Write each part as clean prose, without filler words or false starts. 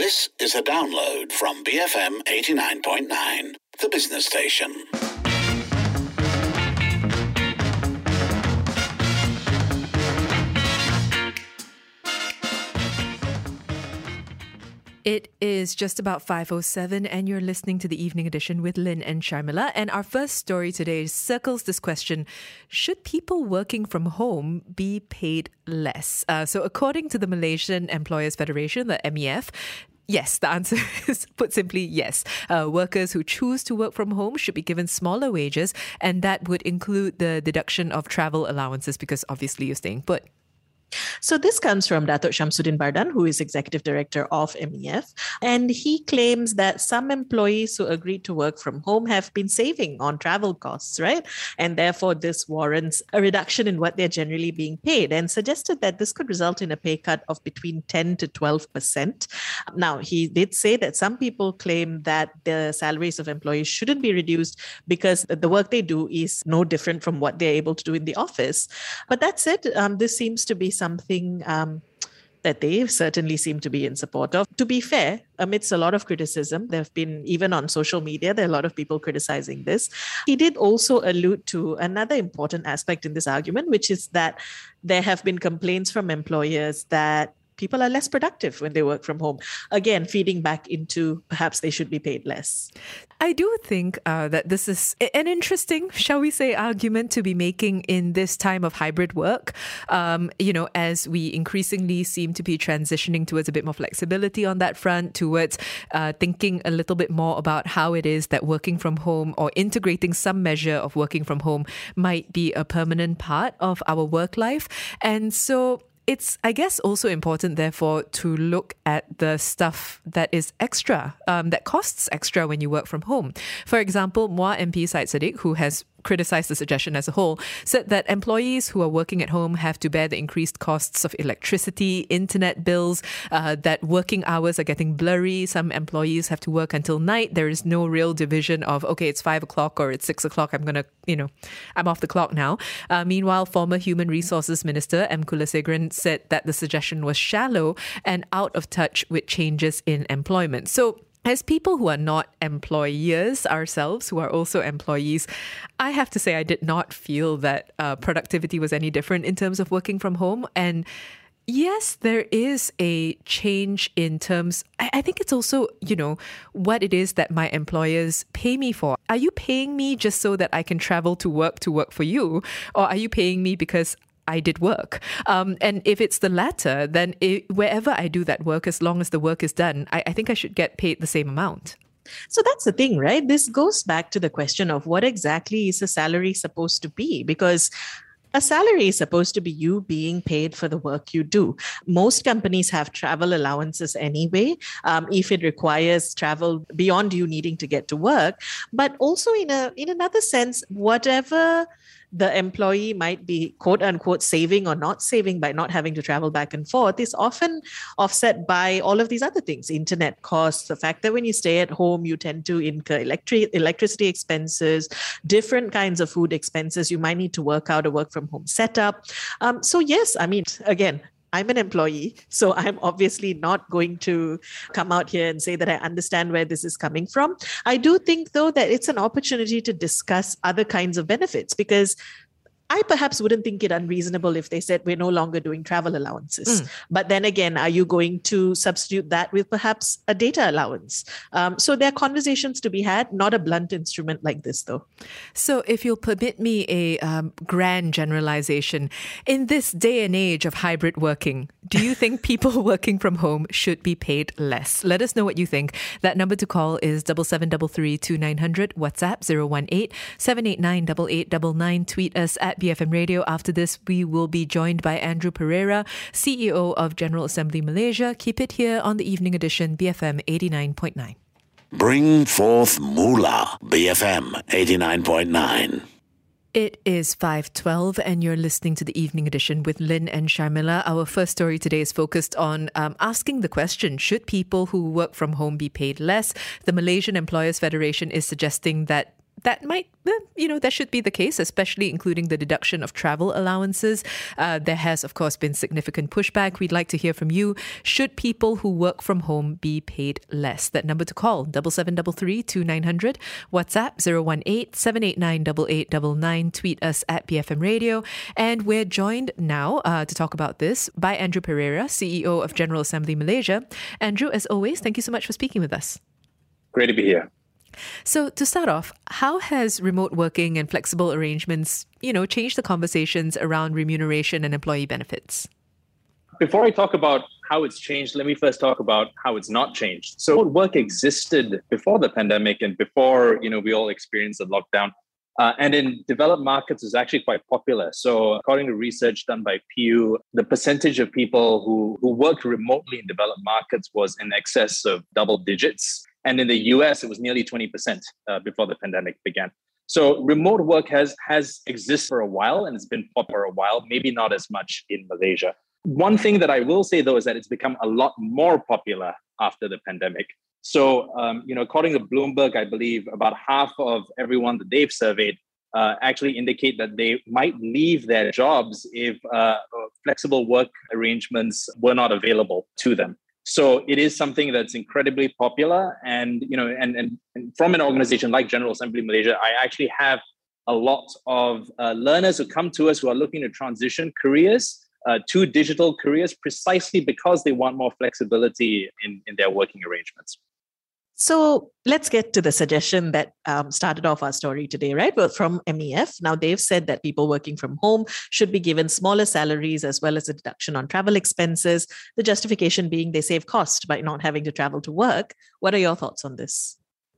This is a download from BFM 89.9, the business station. It is just about 5:07 and you're listening to the Evening Edition with Lynn and Sharmila. And our first story today circles this question: should people working from home be paid less? So according to the Malaysian Employers Federation, the MEF, yes, the answer is put simply yes. Workers who choose to work from home should be given smaller wages, and that would include the deduction of travel allowances because obviously you're staying put. So this comes from Datuk Shamsuddin Bardan, who is Executive Director of MEF. And he claims that some employees who agreed to work from home have been saving on travel costs, right? And therefore, this warrants a reduction in what they're generally being paid, and suggested that this could result in a pay cut of between 10 to 12%. Now, he did say that some people claim that the salaries of employees shouldn't be reduced because the work they do is no different from what they're able to do in the office. But that said, this seems to be something that they certainly seem to be in support of. To be fair, amidst a lot of criticism, there have been, even on social media, there are a lot of people criticizing this. He did also allude to another important aspect in this argument, which is that there have been complaints from employers that people are less productive when they work from home. Again, feeding back into perhaps they should be paid less. I do think that this is an interesting, shall we say, argument to be making in this time of hybrid work. As we increasingly seem to be transitioning towards a bit more flexibility on that front, towards thinking a little bit more about how it is that working from home or integrating some measure of working from home might be a permanent part of our work life. And so it's, I guess, also important, therefore, to look at the stuff that is extra, that costs extra when you work from home. For example, Muar MP Syed Saddiq, who has criticized the suggestion as a whole, said that employees who are working at home have to bear the increased costs of electricity, internet bills, that working hours are getting blurry. Some employees have to work until night. There is no real division of, okay, it's 5 o'clock or it's 6 o'clock. I'm off the clock now. Meanwhile, former Human Resources Minister M. Kulasegran said that the suggestion was shallow and out of touch with changes in employment. So, as people who are not employers ourselves, who are also employees, I have to say I did not feel that productivity was any different in terms of working from home. And yes, there is a change in terms, I think it's also, what it is that my employers pay me for. Are you paying me just so that I can travel to work for you? Or are you paying me because I did work? And if it's the latter, then wherever I do that work, as long as the work is done, I think I should get paid the same amount. So that's the thing, right? This goes back to the question of what exactly is a salary supposed to be? Because a salary is supposed to be you being paid for the work you do. Most companies have travel allowances anyway, if it requires travel beyond you needing to get to work. But also in another sense, whatever the employee might be quote unquote saving or not saving by not having to travel back and forth is often offset by all of these other things: internet costs, the fact that when you stay at home, you tend to incur electricity expenses, different kinds of food expenses. You might need to work out a work from home setup. So yes, again, I'm an employee, so I'm obviously not going to come out here and say that I understand where this is coming from. I do think, though, that it's an opportunity to discuss other kinds of benefits, because I perhaps wouldn't think it unreasonable if they said we're no longer doing travel allowances. But then again, are you going to substitute that with perhaps a data allowance? So there are conversations to be had, not a blunt instrument like this, though. So if you'll permit me a grand generalization, in this day and age of hybrid working, do you think people working from home should be paid less? Let us know what you think. That number to call is 7733 2900, WhatsApp 018 789 8899. Tweet us at BFM Radio. After this, we will be joined by Andrew Pereira, CEO of General Assembly Malaysia. Keep it here on the Evening Edition, BFM 89.9. Bring forth Moolah, BFM 89.9. It is 5:12 and you're listening to the Evening Edition with Lynn and Sharmila. Our first story today is focused on asking the question, should people who work from home be paid less? The Malaysian Employers Federation is suggesting that that might, that should be the case, especially including the deduction of travel allowances. There has, of course, been significant pushback. We'd like to hear from you. Should people who work from home be paid less? That number to call, 7733-2900. WhatsApp, 018-789-8899. Tweet us at BFM Radio. And we're joined now to talk about this by Andrew Pereira, CEO of General Assembly Malaysia. Andrew, as always, thank you so much for speaking with us. Great to be here. So to start off, how has remote working and flexible arrangements, changed the conversations around remuneration and employee benefits? Before I talk about how it's changed, let me first talk about how it's not changed. So work existed before the pandemic and before, we all experienced the lockdown. And in developed markets is actually quite popular. So according to research done by Pew, the percentage of people who worked remotely in developed markets was in excess of double digits. And in the US, it was nearly 20% before the pandemic began. So remote work has existed for a while and it's been popular for a while, maybe not as much in Malaysia. One thing that I will say, though, is that it's become a lot more popular after the pandemic. So, according to Bloomberg, I believe about half of everyone that they've surveyed actually indicate that they might leave their jobs if flexible work arrangements were not available to them. So it is something that's incredibly popular. And, and from an organization like General Assembly Malaysia, I actually have a lot of learners who come to us who are looking to transition careers to digital careers precisely because they want more flexibility in their working arrangements. So let's get to the suggestion that started off our story today, right? Well, from MEF. Now, they've said that people working from home should be given smaller salaries as well as a deduction on travel expenses. The justification being they save cost by not having to travel to work. What are your thoughts on this?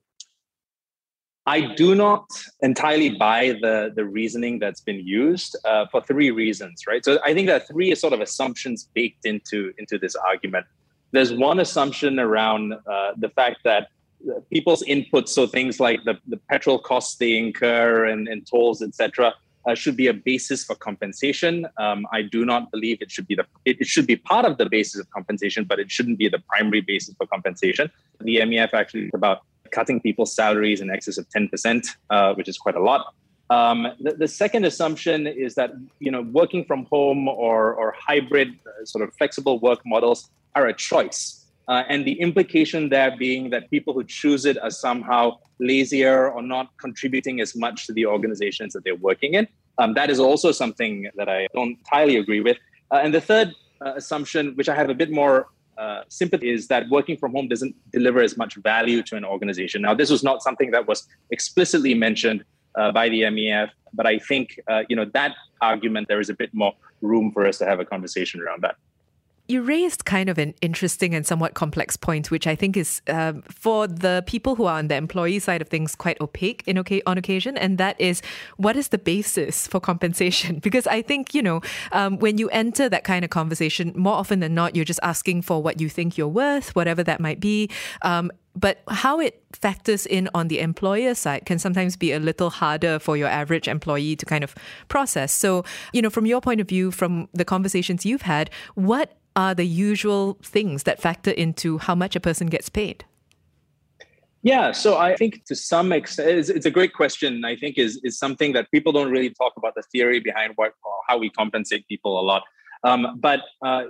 I do not entirely buy the reasoning that's been used for three reasons, right? So I think there are three sort of assumptions baked into this argument. There's one assumption around the fact that people's inputs, so things like the petrol costs they incur and tolls, etc., should be a basis for compensation. I do not believe it should be it should be part of the basis of compensation, but it shouldn't be the primary basis for compensation. The MEF actually is about cutting people's salaries in excess of 10%, which is quite a lot. The second assumption is that working from home or hybrid sort of flexible work models are a choice. And the implication there being that people who choose it are somehow lazier or not contributing as much to the organizations that they're working in. That is also something that I don't entirely agree with. And the third assumption, which I have a bit more sympathy, is that working from home doesn't deliver as much value to an organization. Now, this was not something that was explicitly mentioned by the MEF, but I think, that argument, there is a bit more room for us to have a conversation around that. You raised kind of an interesting and somewhat complex point, which I think is, for the people who are on the employee side of things, quite opaque on occasion. And that is, what is the basis for compensation? Because I think, when you enter that kind of conversation, more often than not, you're just asking for what you think you're worth, whatever that might be. But how it factors in on the employer side can sometimes be a little harder for your average employee to kind of process. So, from your point of view, from the conversations you've had, what are the usual things that factor into how much a person gets paid? Yeah, so I think to some extent, it's a great question. I think is something that people don't really talk about the theory behind how we compensate people a lot. But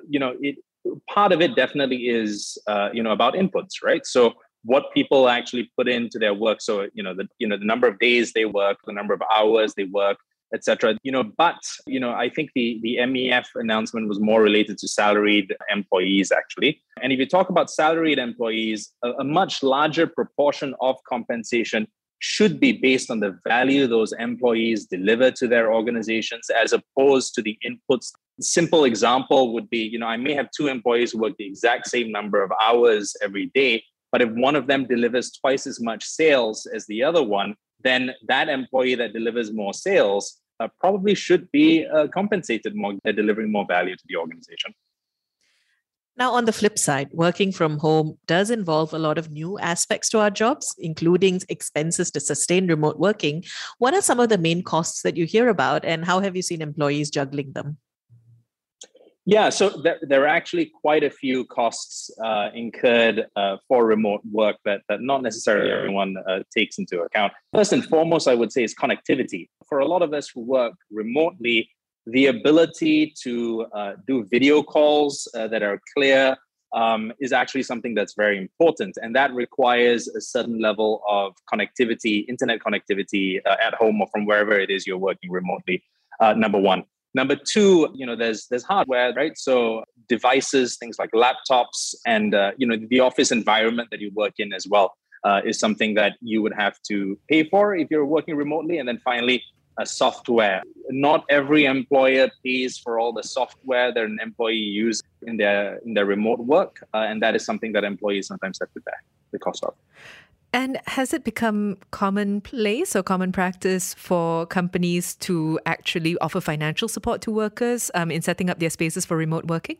part of it definitely is about inputs, right? So what people actually put into their work. So the number of days they work, the number of hours they work, etc. But I think the MEF announcement was more related to salaried employees, actually. And if you talk about salaried employees, a much larger proportion of compensation should be based on the value those employees deliver to their organizations, as opposed to the inputs. Simple example would be, I may have two employees who work the exact same number of hours every day, but if one of them delivers twice as much sales as the other one, then that employee that delivers more sales probably should be compensated more. They're delivering more value to the organization. Now, on the flip side, working from home does involve a lot of new aspects to our jobs, including expenses to sustain remote working. What are some of the main costs that you hear about, and how have you seen employees juggling them? Yeah, so there are actually quite a few costs incurred for remote work that not necessarily everyone takes into account. First and foremost, I would say is connectivity. For a lot of us who work remotely, the ability to do video calls that are clear is actually something that's very important. And that requires a certain level of connectivity, internet connectivity at home or from wherever it is you're working remotely, number one. Number two, there's hardware, right? So devices, things like laptops and, the office environment that you work in as well is something that you would have to pay for if you're working remotely. And then finally, software. Not every employer pays for all the software that an employee uses in their remote work. And that is something that employees sometimes have to bear the cost of. And has it become commonplace or common practice for companies to actually offer financial support to workers in setting up their spaces for remote working?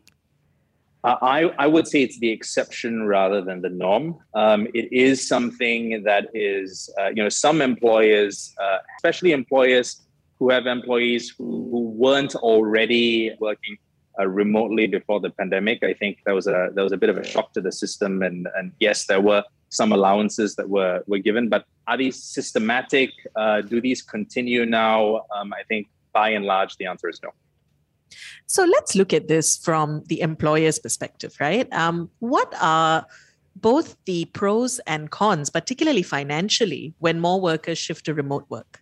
I would say it's the exception rather than the norm. It is something that is, some employers, especially employers who have employees who weren't already working remotely before the pandemic. I think that was a bit of a shock to the system. And yes, there were some allowances that were given, but are these systematic? Do these continue now? I think by and large, the answer is no. So let's look at this from the employer's perspective, right? What are both the pros and cons, particularly financially, when more workers shift to remote work?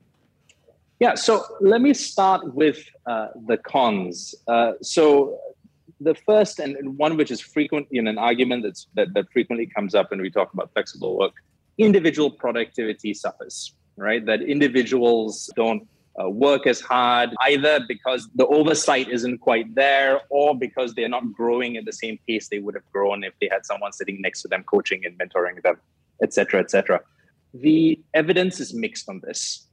Yeah, so let me start with the cons. So the first and one which is frequent in an argument that frequently comes up when we talk about flexible work, individual productivity suffers, right? That individuals don't work as hard, either because the oversight isn't quite there or because they're not growing at the same pace they would have grown if they had someone sitting next to them, coaching and mentoring them, et cetera, et cetera. The evidence is mixed on this.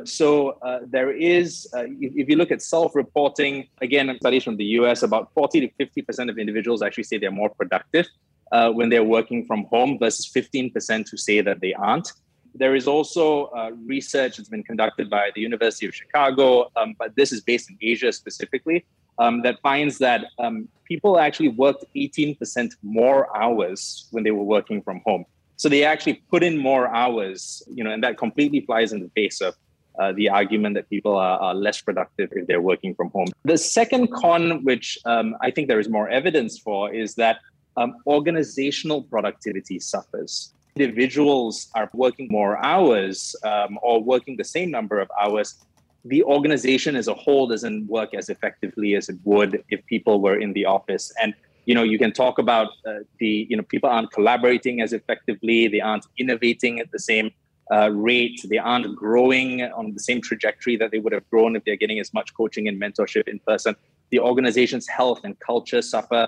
There is, if you look at self-reporting, again, studies from the US, about 40 to 50% of individuals actually say they're more productive when they're working from home versus 15% who say that they aren't. There is also research that's been conducted by the University of Chicago, but this is based in Asia specifically, that finds that people actually worked 18% more hours when they were working from home. So they actually put in more hours, and that completely flies in the face of the argument that people are less productive if they're working from home. The second con, which I think there is more evidence for, is that organizational productivity suffers. Individuals are working more hours or working the same number of hours. The organization as a whole doesn't work as effectively as it would if people were in the office. And you can talk about people aren't collaborating as effectively. They aren't innovating at the same rate. They aren't growing on the same trajectory that they would have grown if they're getting as much coaching and mentorship in person. The organization's health and culture suffer.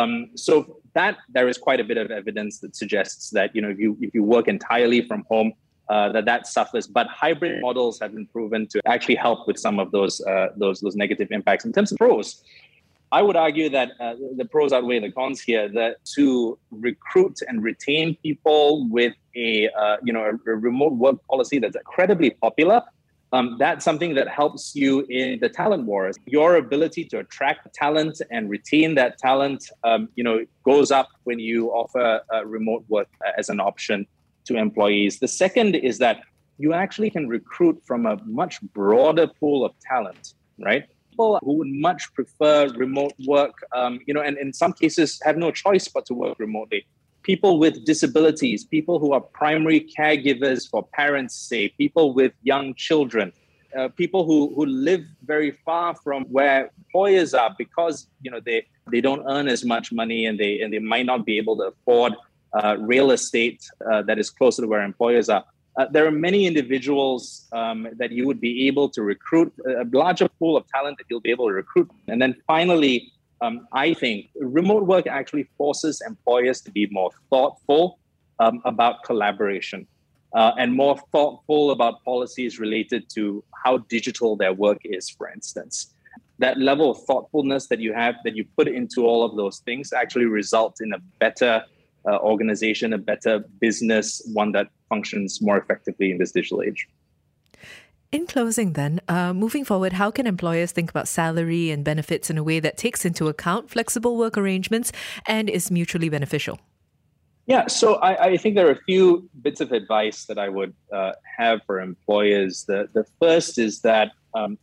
So that there is quite a bit of evidence that suggests that if you work entirely from home, that suffers. But hybrid models have been proven to actually help with some of those negative impacts. In terms of pros, I would argue that the pros outweigh the cons here. That to recruit and retain people with a remote work policy that's incredibly popular, that's something that helps you in the talent wars. Your ability to attract talent and retain that talent, goes up when you offer remote work as an option to employees. The second is that you actually can recruit from a much broader pool of talent, right? People who would much prefer remote work, and in some cases have no choice but to work remotely. People with disabilities, people who are primary caregivers for parents, say, people with young children, people who live very far from where employers are because they don't earn as much money and they might not be able to afford real estate that is closer to where employers are. There are many individuals that you would be able to recruit, a larger pool of talent that you'll be able to recruit. And then finally, I think remote work actually forces employers to be more thoughtful about collaboration and more thoughtful about policies related to how digital their work is, for instance. That level of thoughtfulness that you have, that you put into all of those things actually results in a better organization, a better business, one that functions more effectively in this digital age. In closing then, moving forward, how can employers think about salary and benefits in a way that takes into account flexible work arrangements and is mutually beneficial? Yeah, so I think there are a few bits of advice that I would have for employers. The first is that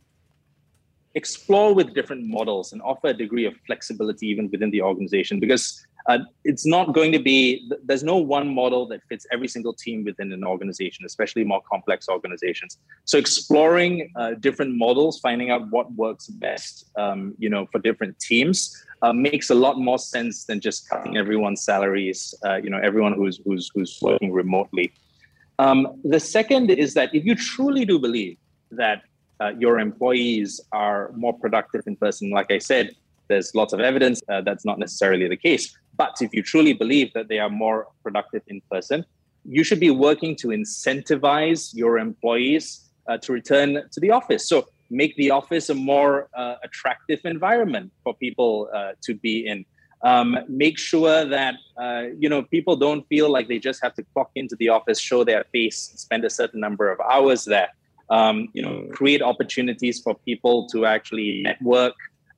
explore with different models and offer a degree of flexibility even within the organization, because it's not going to be, there's no one model that fits every single team within an organization, especially more complex organizations. So exploring different models, finding out what works best, for different teams makes a lot more sense than just cutting everyone's salaries, everyone who's working remotely. The second is that if you truly do believe that your employees are more productive in person, like I said, there's lots of evidence that's not necessarily the case. But if you truly believe that they are more productive in person, you should be working to incentivize your employees to return to the office. So make the office a more attractive environment for people to be in. Make sure that people don't feel like they just have to clock into the office, show their face, spend a certain number of hours there. Create opportunities for people to actually network.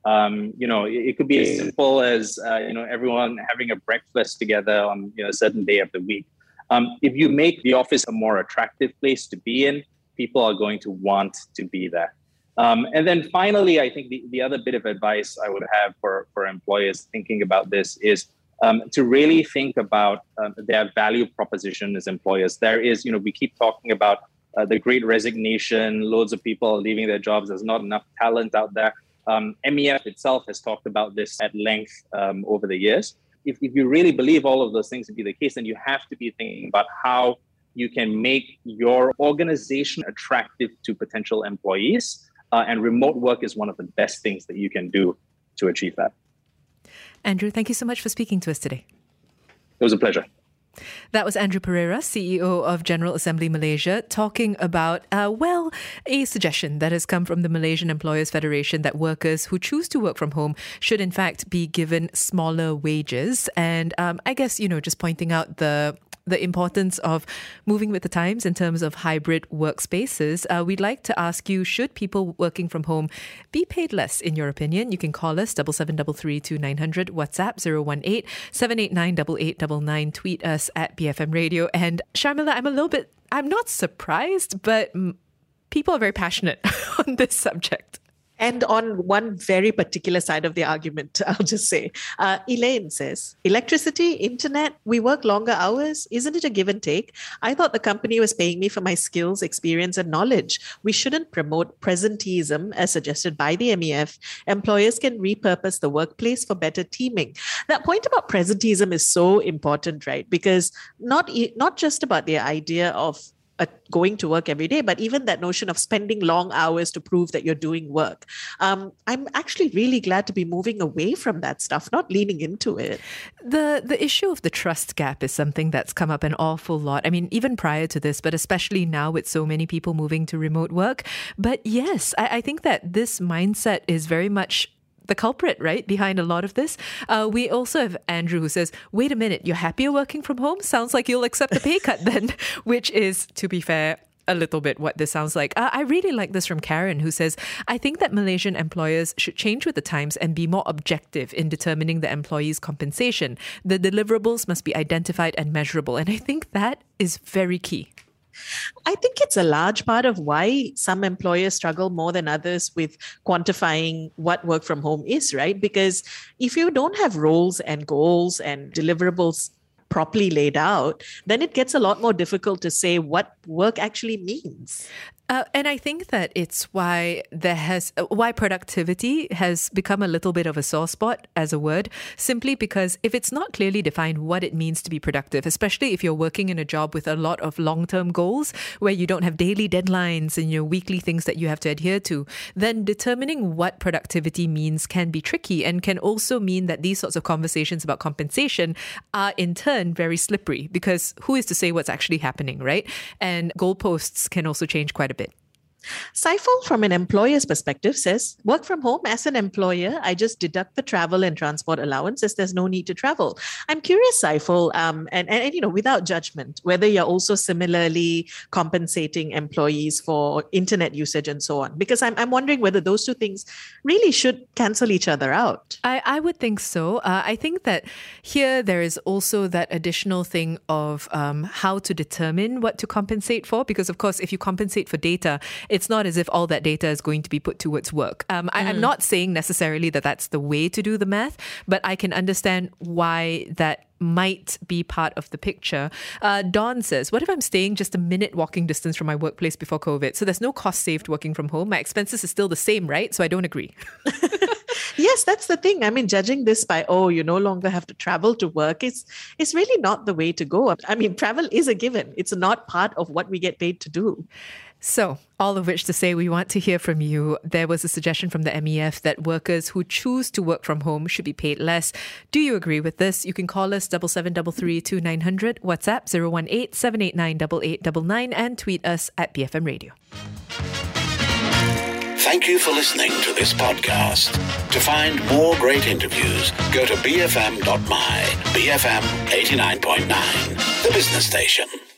It could be as simple as everyone having a breakfast together on a certain day of the week. If you make the office a more attractive place to be in, people are going to want to be there. And then finally, I think the other bit of advice I would have for employers thinking about this is to really think about their value proposition as employers. There is, we keep talking about the great resignation, loads of people are leaving their jobs. There's not enough talent out there. MEF itself has talked about this at length over the years. If you really believe all of those things to be the case, then you have to be thinking about how you can make your organization attractive to potential employees. And remote work is one of the best things that you can do to achieve that. Andrew, thank you so much for speaking to us today. It was a pleasure. That was Andrew Pereira, CEO of General Assembly Malaysia, talking about, a suggestion that has come from the Malaysian Employers Federation that workers who choose to work from home should in fact be given smaller wages. And I guess, just pointing out the importance of moving with the times in terms of hybrid workspaces. We'd like to ask you, should people working from home be paid less, in your opinion? You can call us 77332900, WhatsApp 018-789-8899, tweet us at BFM Radio. And Sharmila, I'm not surprised, but people are very passionate on this subject. And on one very particular side of the argument, I'll just say, Elaine says, electricity, internet, we work longer hours. Isn't it a give and take? I thought the company was paying me for my skills, experience, and knowledge. We shouldn't promote presenteeism as suggested by the MEF. Employers can repurpose the workplace for better teaming. That point about presenteeism is so important, right? Because not just about the idea of going to work every day, but even that notion of spending long hours to prove that you're doing work. I'm actually really glad to be moving away from that stuff, not leaning into it. The issue of the trust gap is something that's come up an awful lot. I mean, even prior to this, but especially now with so many people moving to remote work. But yes, I think that this mindset is very much the culprit, right, behind a lot of this. We also have Andrew who says, wait a minute, you're happier working from home? Sounds like you'll accept a pay cut then, which is, to be fair, a little bit what this sounds like. I really like this from Karen, who says, I think that Malaysian employers should change with the times and be more objective in determining the employee's compensation. The deliverables must be identified and measurable. And I think that is very key. I think it's a large part of why some employers struggle more than others with quantifying what work from home is, right? Because if you don't have roles and goals and deliverables properly laid out, then it gets a lot more difficult to say what work actually means. And I think that it's why why productivity has become a little bit of a sore spot as a word, simply because if it's not clearly defined what it means to be productive, especially if you're working in a job with a lot of long-term goals where you don't have daily deadlines and weekly things that you have to adhere to, then determining what productivity means can be tricky and can also mean that these sorts of conversations about compensation are in turn very slippery, because who is to say what's actually happening, right? And goalposts can also change quite a bit. Saiful, from an employer's perspective, says, work from home. As an employer, I just deduct the travel and transport allowance as there's no need to travel. I'm curious, Saiful, and without judgment, whether you're also similarly compensating employees for internet usage and so on, because I'm wondering whether those two things really should cancel each other out. I would think so. I think that here there is also that additional thing of how to determine what to compensate for, because of course, if you compensate for data, it's not as if all that data is going to be put towards work. I'm not saying necessarily that that's the way to do the math, but I can understand why that might be part of the picture. Dawn says, what if I'm staying just a minute walking distance from my workplace before COVID? So there's no cost saved working from home. My expenses is still the same, right? So I don't agree. Yes, that's the thing. I mean, judging this by, you no longer have to travel to work, it's really not the way to go. I mean, travel is a given. It's not part of what we get paid to do. So, all of which to say, we want to hear from you. There was a suggestion from the MEF that workers who choose to work from home should be paid less. Do you agree with this? You can call us 7733 2900, WhatsApp 018 789 8899, and tweet us at BFM Radio. Thank you for listening to this podcast. To find more great interviews, go to bfm.my, BFM 89.9, the business station.